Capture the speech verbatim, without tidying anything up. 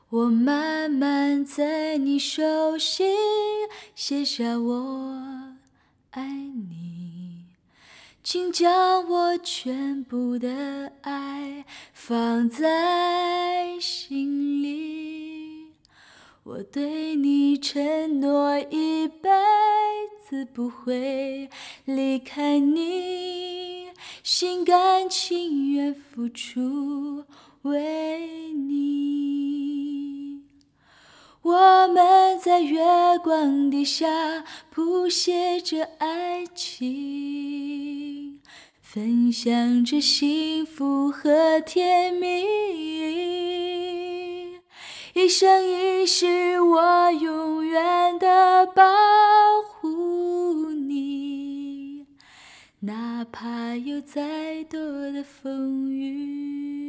我慢慢在你手心写下我爱你，请将我全部的爱放在心里。我对你承诺一辈子不会离开你，心甘情愿付出为你。我们在月光底下谱写着爱情，分享着幸福和甜蜜，一生一世我永远的保护你，哪怕有再多的风雨。